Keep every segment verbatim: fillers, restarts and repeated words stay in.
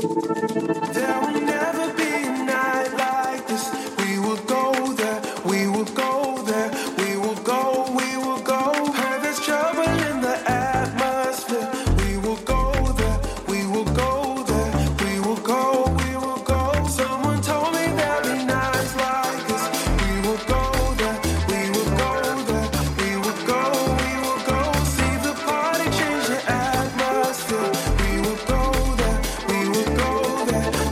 There will never be a night like this. We will go there, we will go there, we will go, we will go. Heard there's trouble in the atmosphere. We will go there, we will go there, we will go, we will go. Someone told me there'll be nights like this. We will go there, we will go there, we will go, we will go. See the party change the atmosphere. We will go there, we will go there.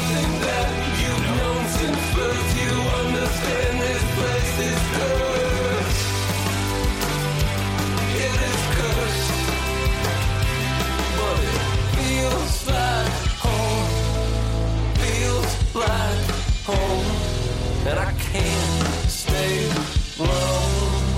something that you've known since birth. You understand this place is cursed. It is cursed. But it feels like home. Feels like home. And I can't stay long.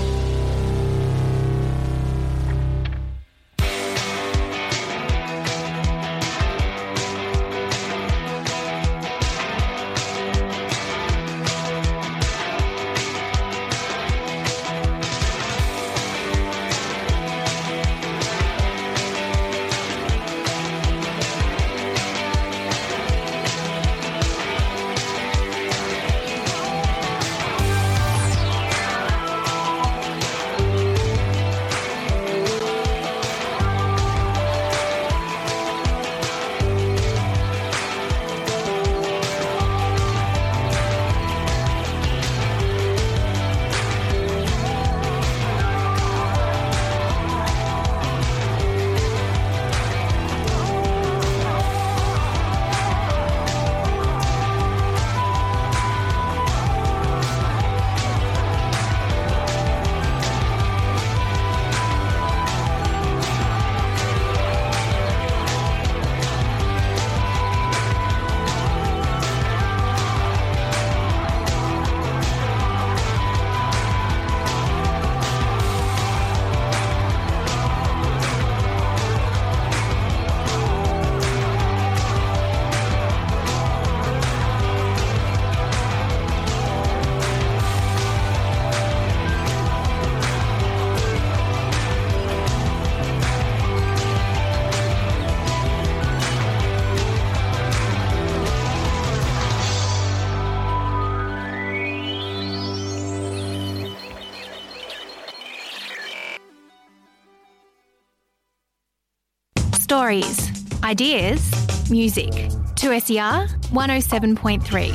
Stories, ideas, music. two S E R one oh seven point three.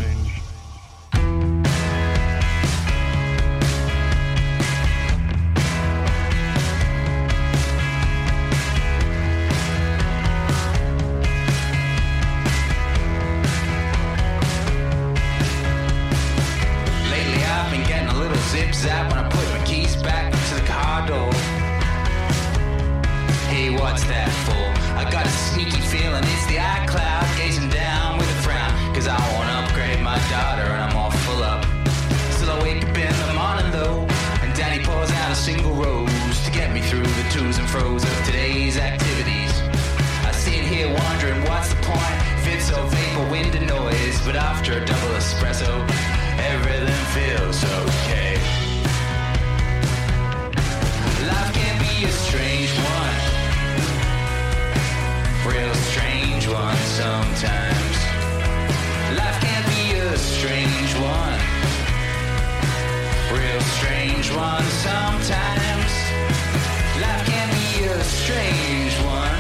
Lately I've been getting a little zip-zap when I put my keys back to the car door. Hey, what's that for? I got a sneaky feeling it's the iCloud gazing down with a frown. Cause I wanna upgrade my daughter and I'm all full up. Still I wake up in the morning though, and Daddy pours out a single rose to get me through the twos and fro's of today's activities. I sit here wondering what's the point if it's so vapor, wind and noise. But after a double espresso, everything feels okay. Life can be a strange one, real strange one sometimes. Life can be a strange one, real strange one sometimes. Life can be a strange one,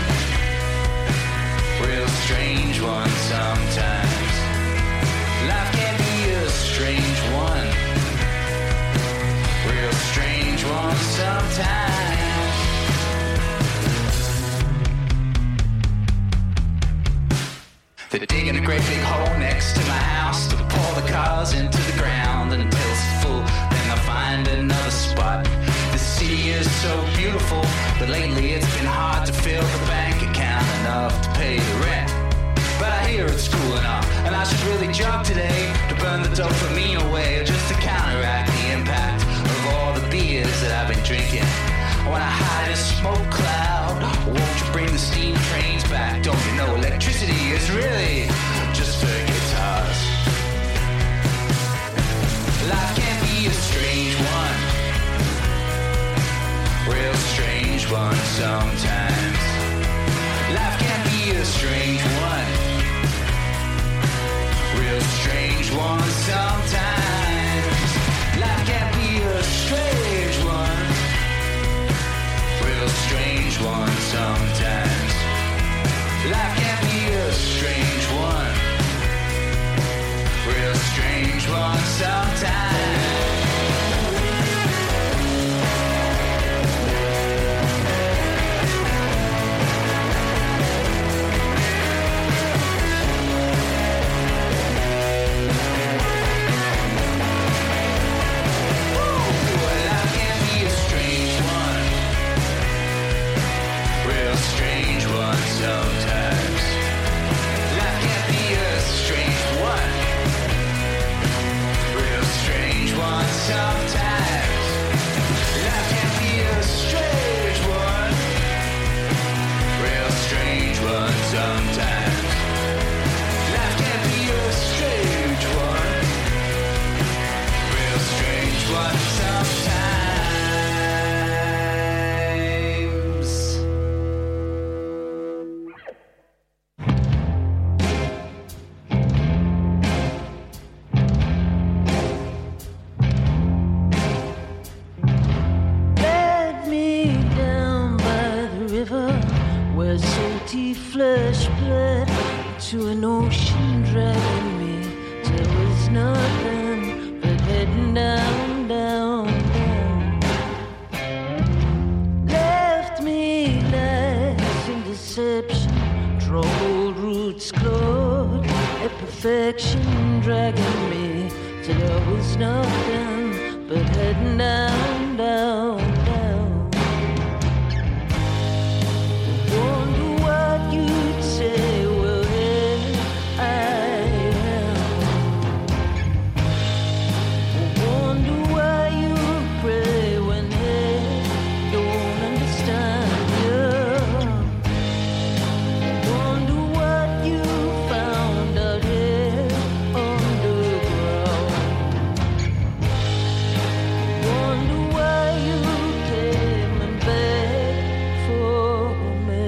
real strange one sometimes. Life can be a strange one, real strange one sometimes. They're digging a great big hole next to my house to pour the cars into the ground until it's full. Then they'll find another spot. The city is so beautiful, but lately it's been hard to fill the bank account enough to pay the rent. But I hear it's cooling off, and I should really jog today to burn the dopamine away, just to counteract the impact of all the beers that I've been drinking. I wanna hide in a smoke cloud. Won't you bring the steam trains back? Don't you know electricity is really just for guitars? Life can be a strange one, real strange one sometimes. Life can be a strange one, real strange one sometimes. Life can be a strange one, real strange one sometimes. Life can be a strange one, real strange one sometimes. dragging me till it was nothing but heading down, down, down. Left me lost in deception, troubled roots clawed at perfection, dragging me till there was nothing but heading down, down, down. Wonder what you'd say, well, here I am. Wonder why you pray when they don't understand you. Wonder what you found out here underground. Wonder why you came and begged for me.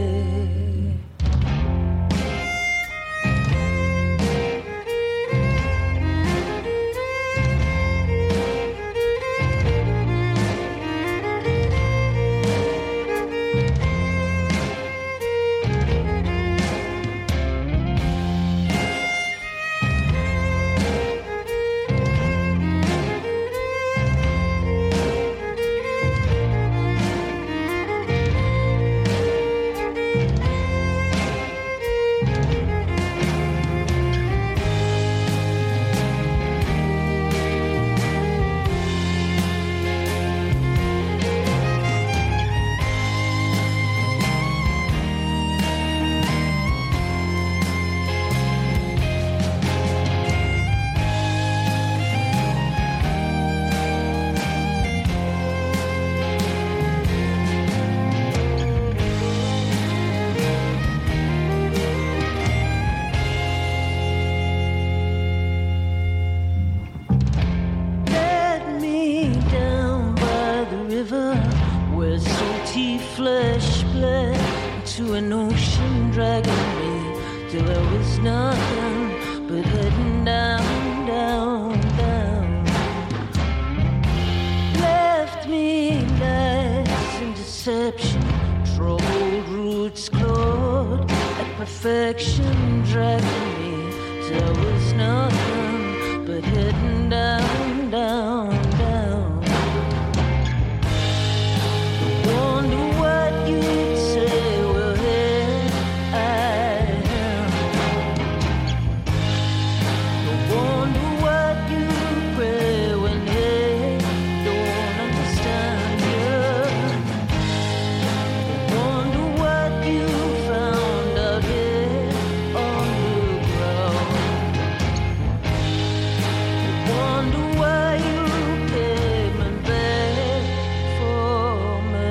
Let me down by the river where salty flesh bled into an ocean, dragging me till there was nothing but heading down, down, down. Left me lost in deception, troubled roots clawed at perfection, dragging me till there was nothing but heading down, down, down. Wonder what you'd say, well, here I am. Wonder what you pray when they don't understand you. Wonder what you found out here underground. Wonder why you came and begged for me.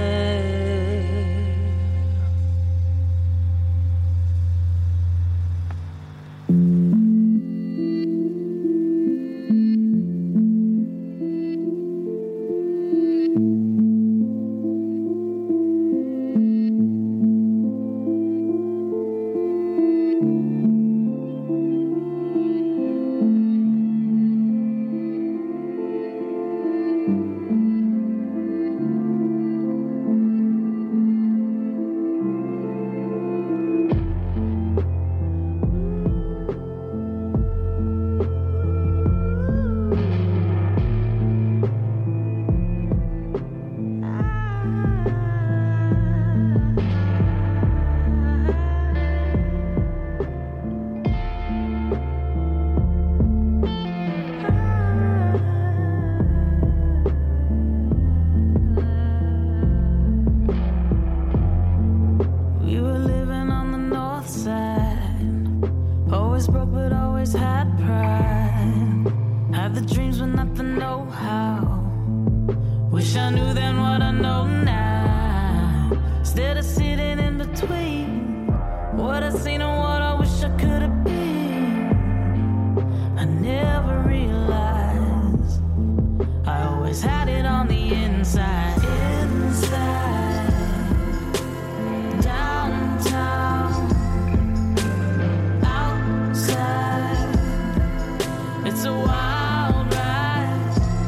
We were living on the north side, always broke but always had pride. Had the dreams but not the know-how. Wish I knew then what I know now. Instead of sitting in between what I seen and what I wish I could have been, I never realized I always had it on the inside. Inside, downtown, outside, it's a wild ride.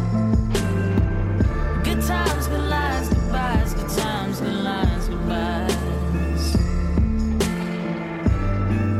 Good times, good lines, goodbyes. Good times, good lines, goodbyes.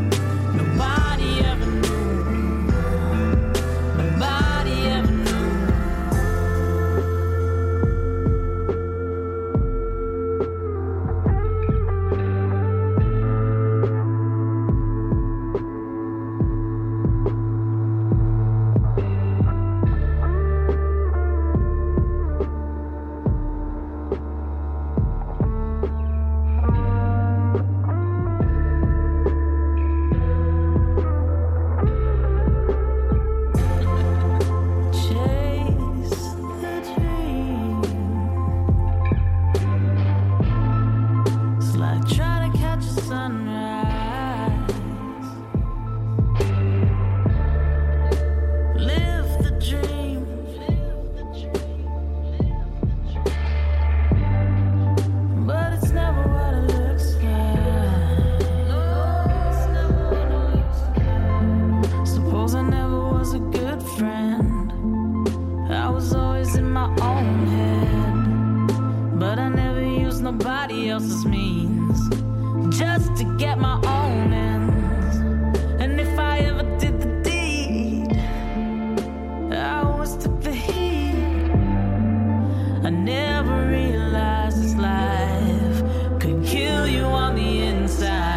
else's means, just to get my own ends. And if I ever did the deed, I always took the heat. I never realized this life could kill you on the inside.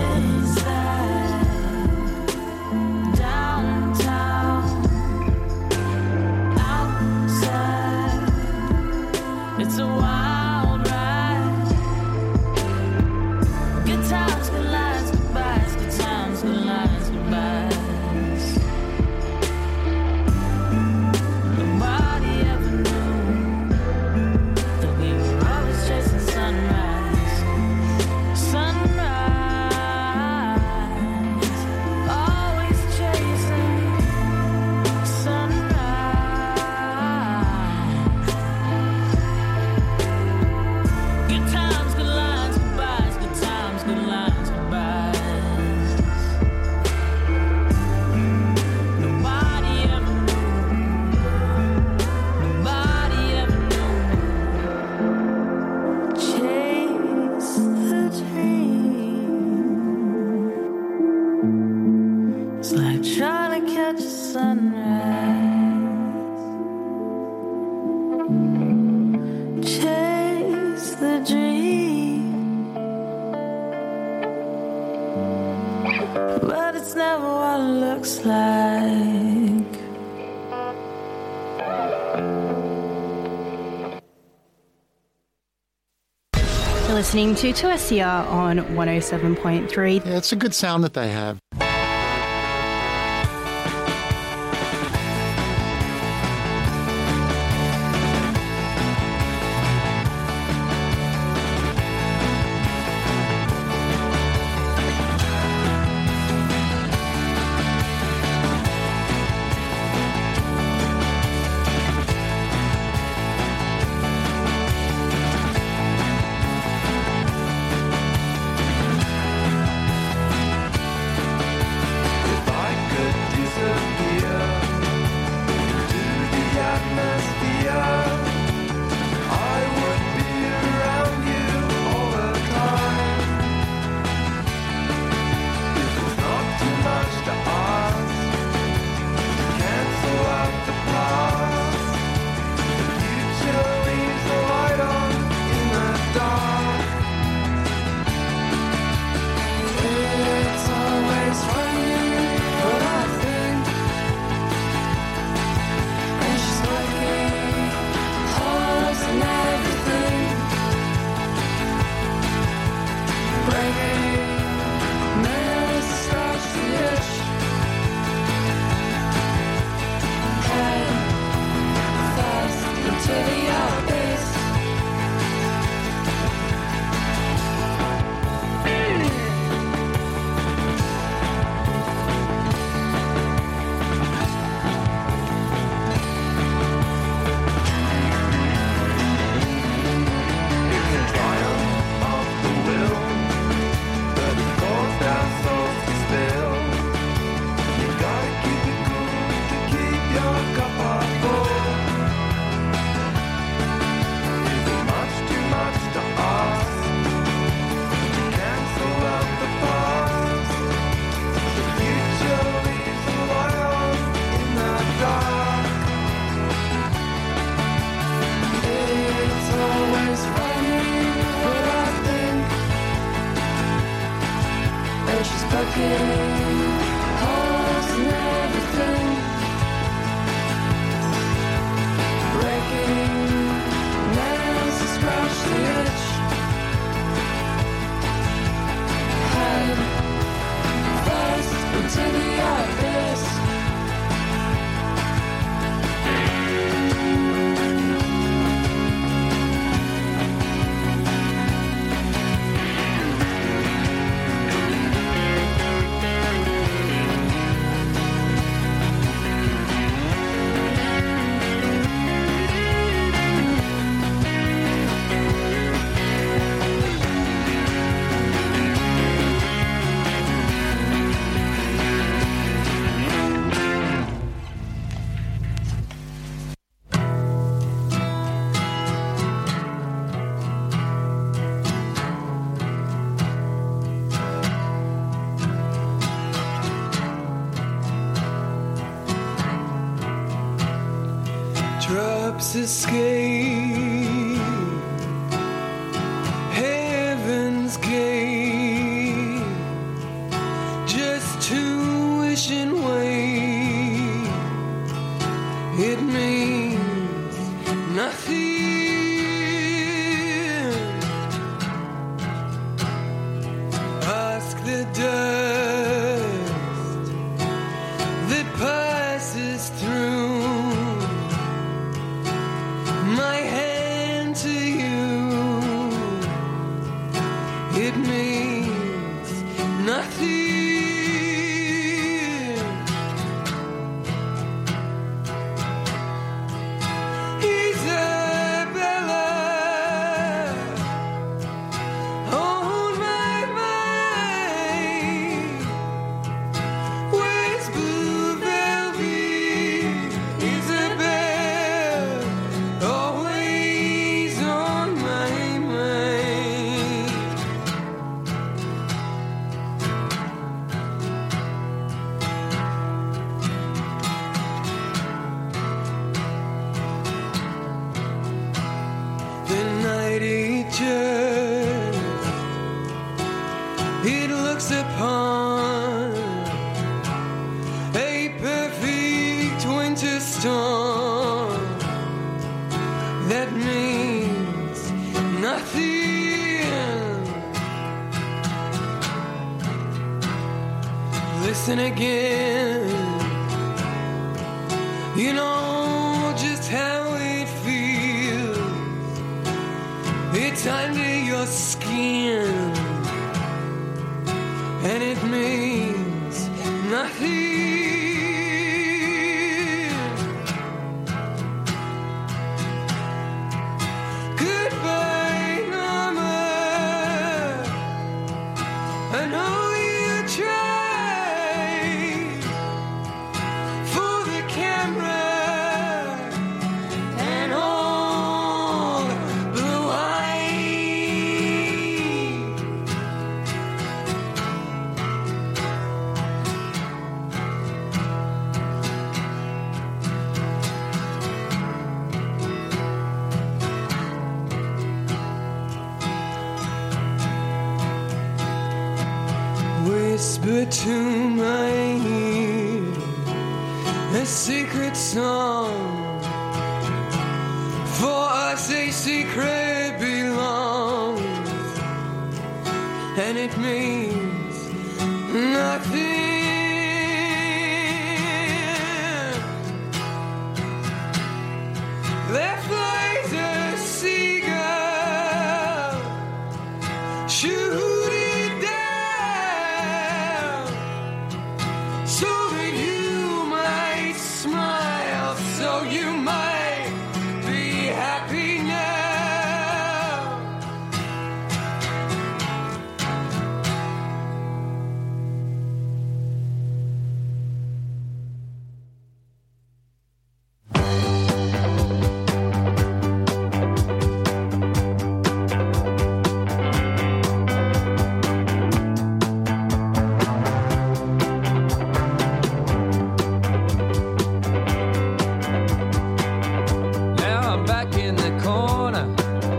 It's a wild ride. Good times, good lines, goodbyes. Good times, good lines, goodbyes. Nobody ever knew that we were always chasing sunrise. Sunrise. Always chasing sunrise. Good times, good lines, goodbyes. Good times, good lines, goodbyes. Nobody ever knew. Nobody ever knew. Chase the dream. It's like trying to catch a sunrise. Chase the dream, but it's never what it looks like. You're listening to two S C R on one oh seven point three. Yeah, it's a good sound that they have. corpse escape heaven's gate, just to wish and wait. It means nothing. Ask the dust that passes through my hand to you. It means nothing. Isabella, on my mind. Where's blue velvet? Isabel, always on my mind. The night it just, it looks upon a perfect winter storm that means nothing. Listen again, you know just how it feels. It's under your skin, and it means nothing. Goodbye, Mama. I know you tried for the camera and all the wine. Whisper to my ear a secret song. For us a secret belongs, and it means nothing. There flies a seagull, shoot it down, so that you might smile, so you might be happy now. Now I'm back in the corner,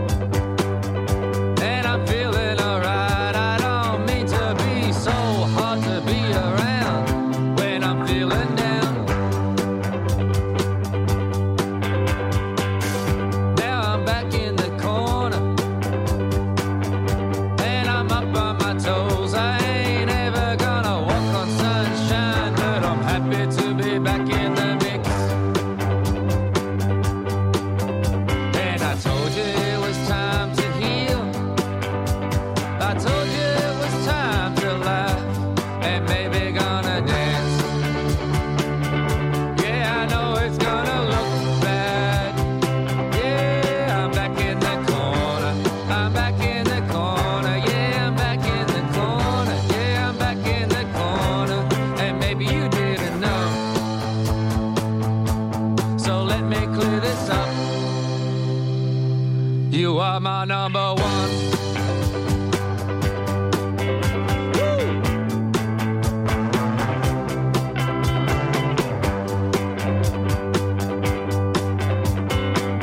and I'm feeling alright. I don't mean to be so hard to be around when I'm feeling down. Now I'm back in the corner, and I'm up on my toes. I ain't ever gonna walk on sunshine, but I'm happy to be back in the mix. And I told you it was time to heal. I told you it was time to laugh and maybe gonna dance. Yeah, I know it's gonna look bad. Yeah, I'm back in the corner. I'm back in the corner. Yeah, I'm back in the corner. Yeah, I'm back in the corner. And maybe you didn't know. So let me clear this up. You are my number one. Woo!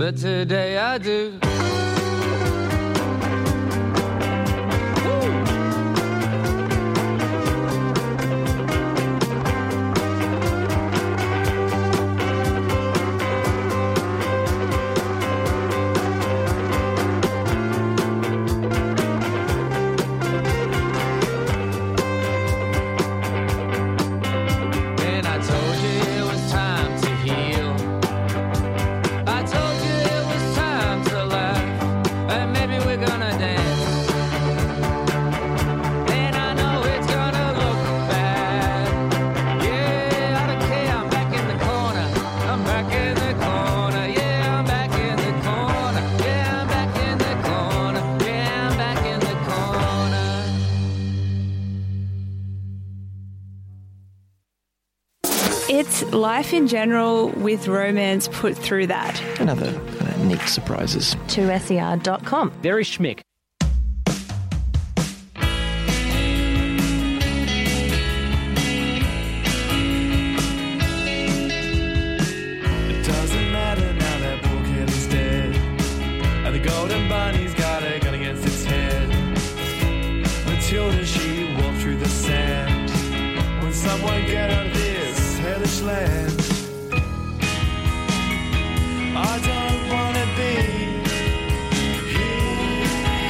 but today I do. It's life in general with romance put through that. And other kind of neat surprises. two S E R dot com. Very schmick. It doesn't matter now that Bulkhead is dead, and the golden bunny's got a gun against its head. Matilda, she walked through the sand. When someone get out of this hellish land, I don't wanna be here.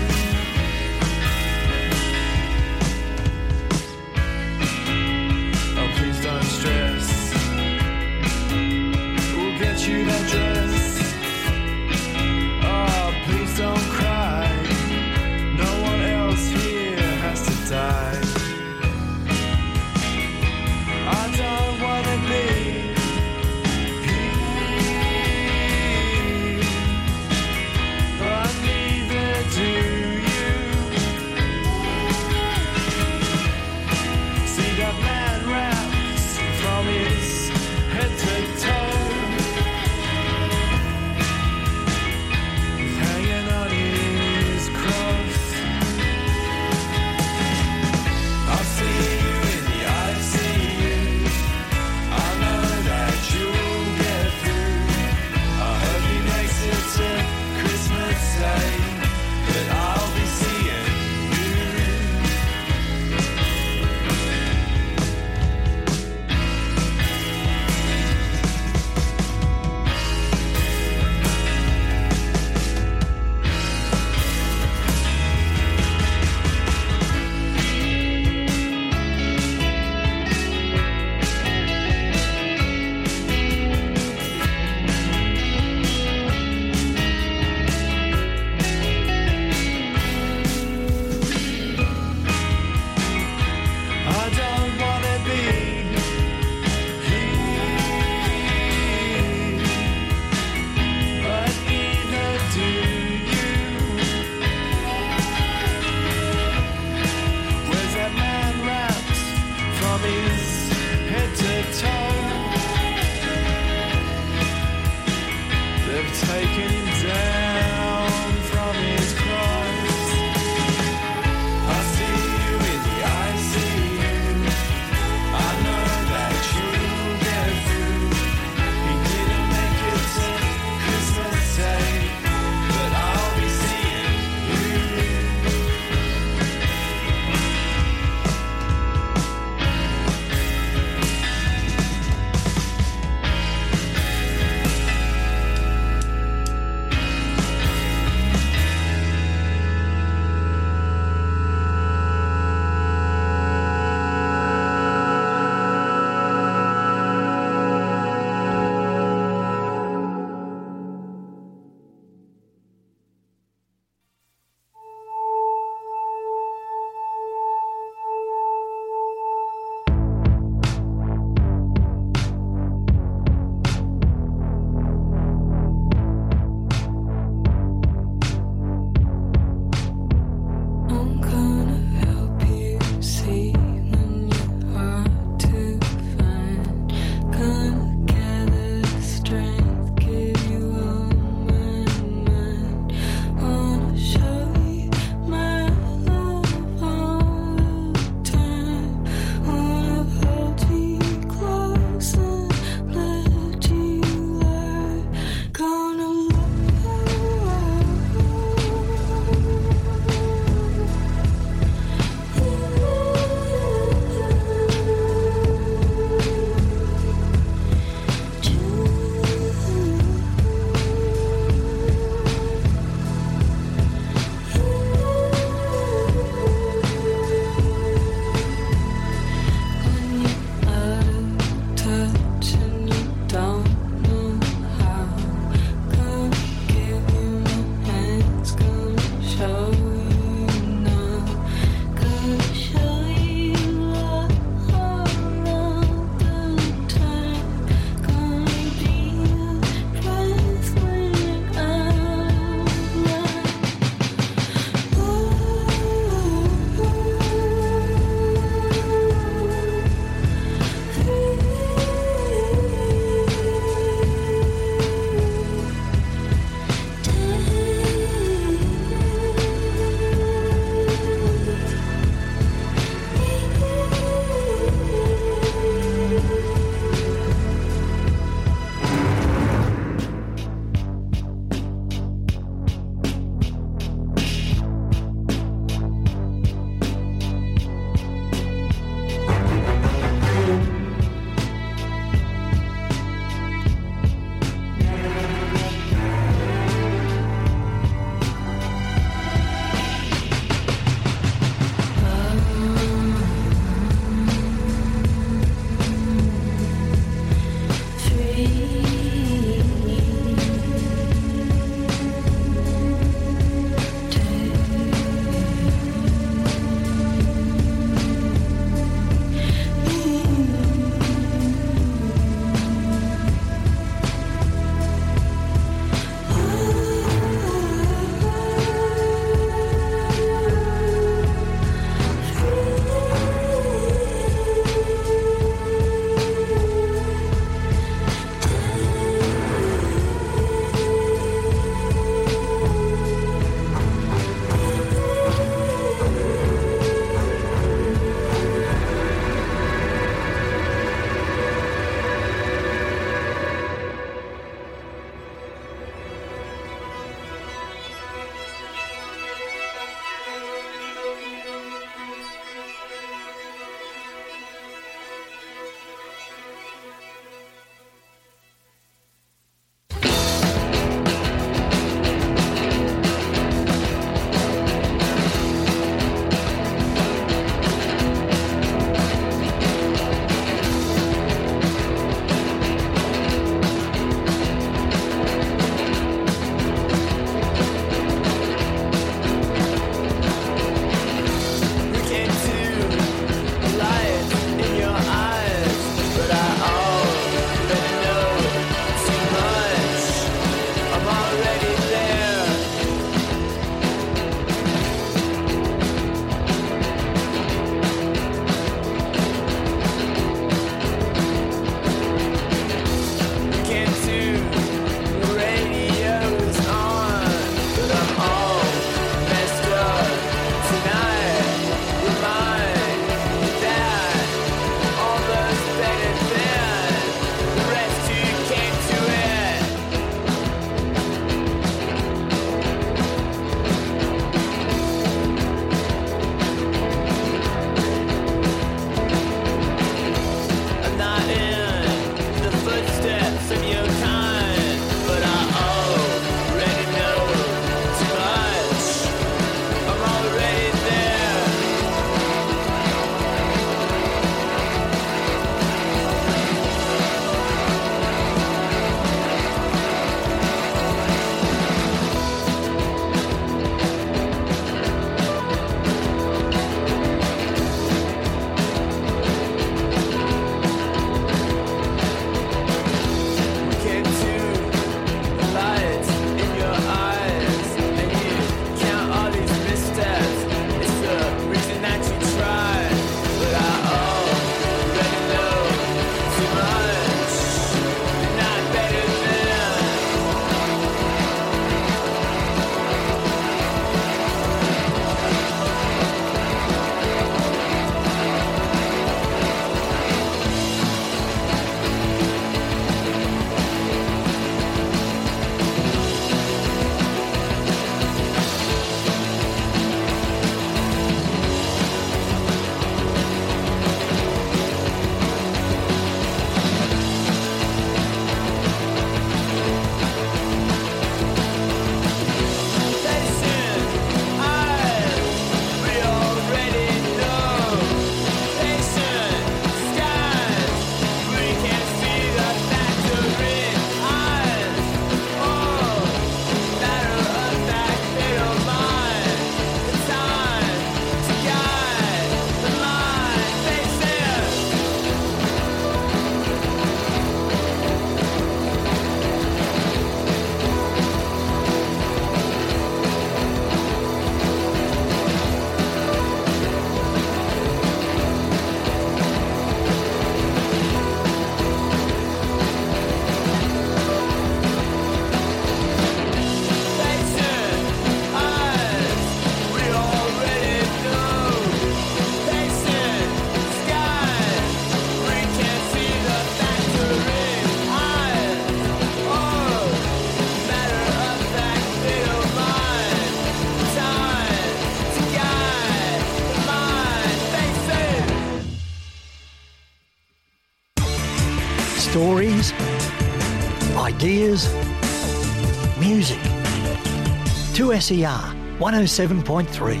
Stories, ideas, music. two S E R one oh seven point three.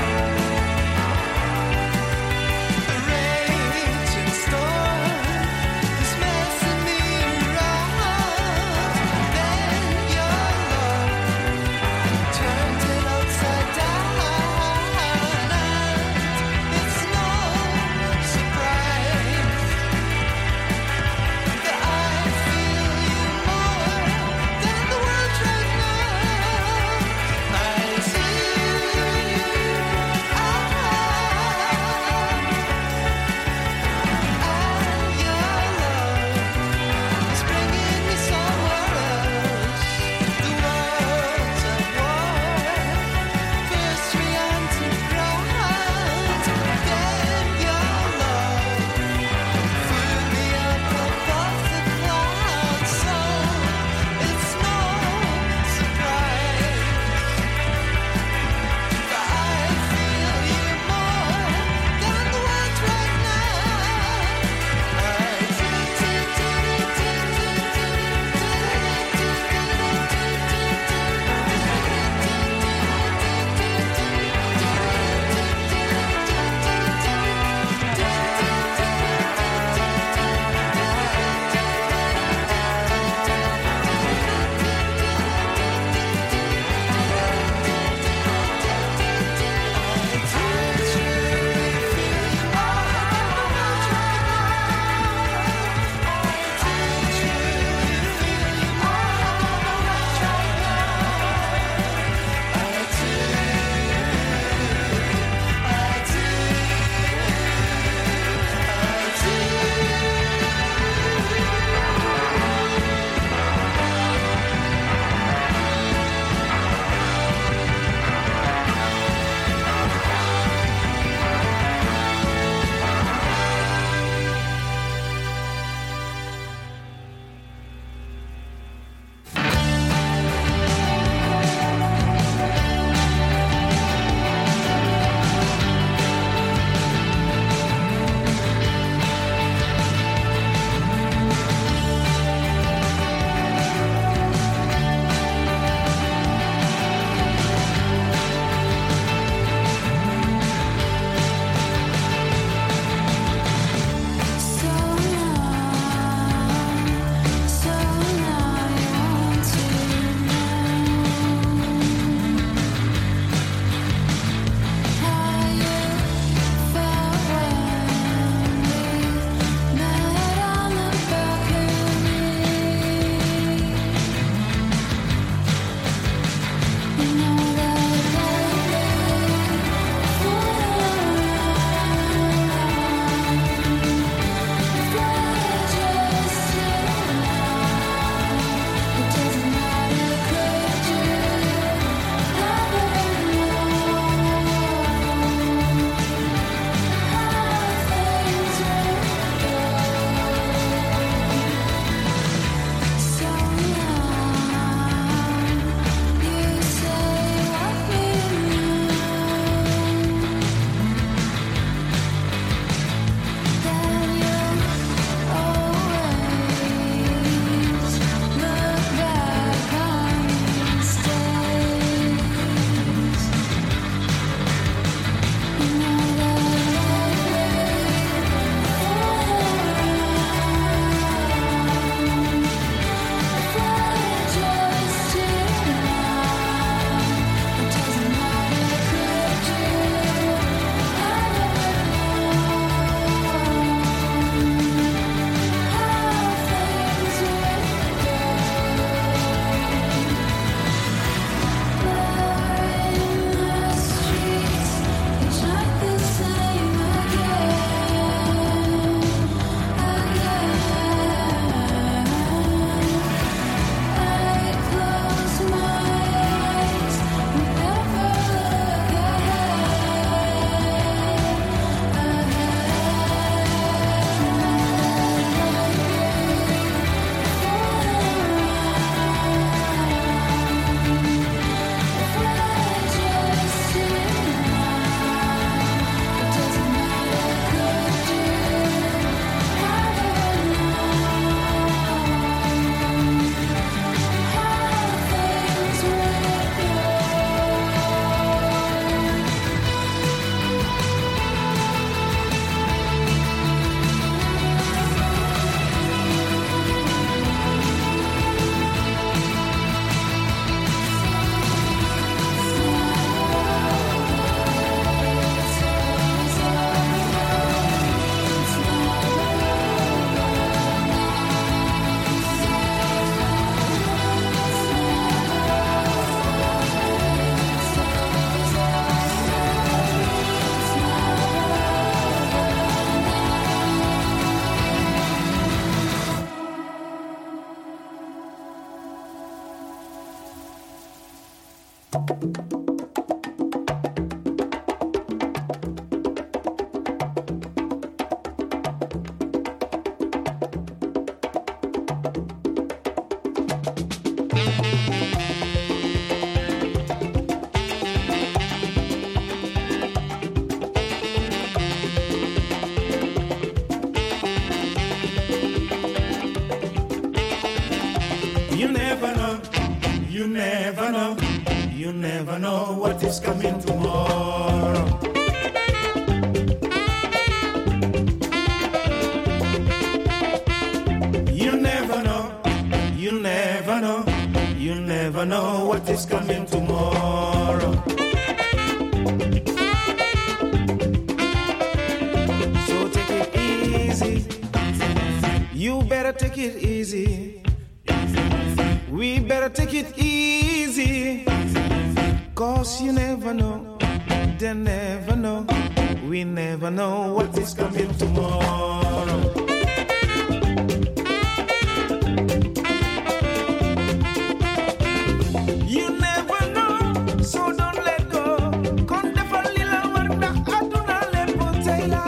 Raging storm You never know, you never know, you never know what is coming tomorrow. You never know, you never know, you never know what is coming tomorrow. So take it easy, you better take it easy. We better take it easy, cause you never know, they never know, we never know what is coming tomorrow. You never know, so don't let go. Konde falila warda aduna lepo taila.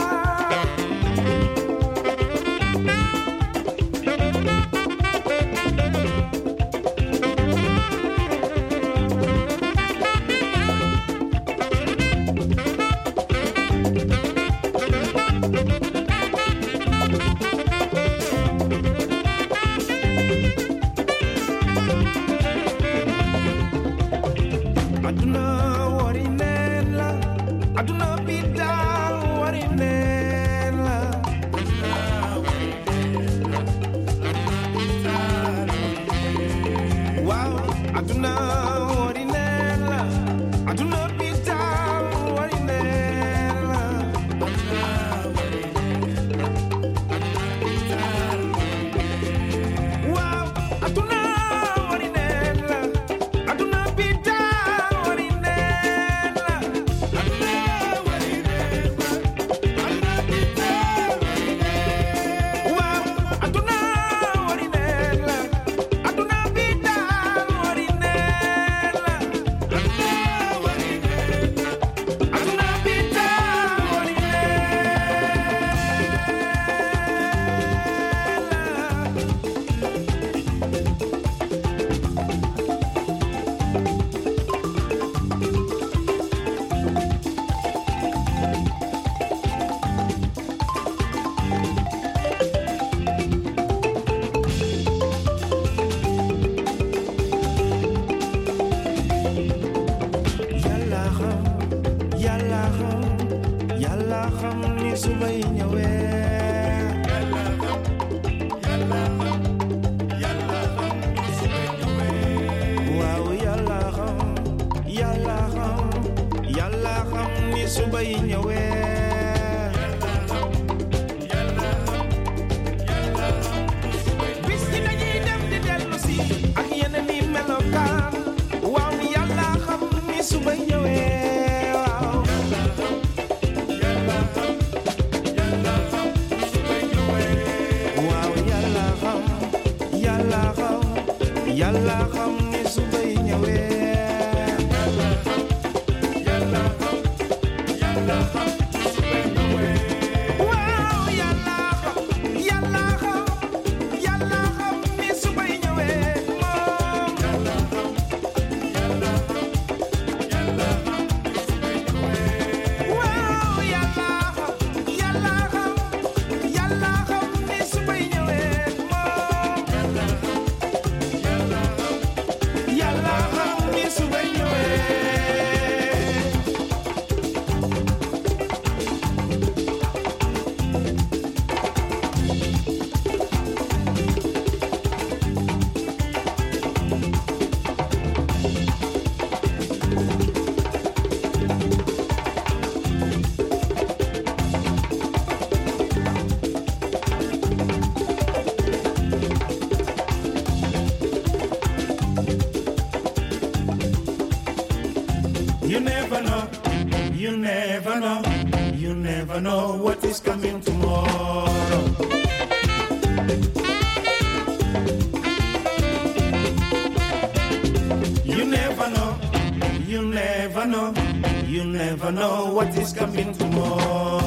You never know what is coming tomorrow.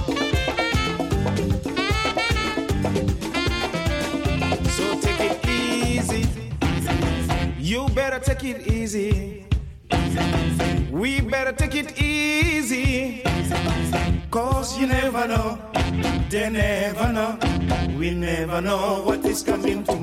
So take it easy. You better take it easy. We better take it easy. Cause you never know. They never know. We never know what is coming tomorrow.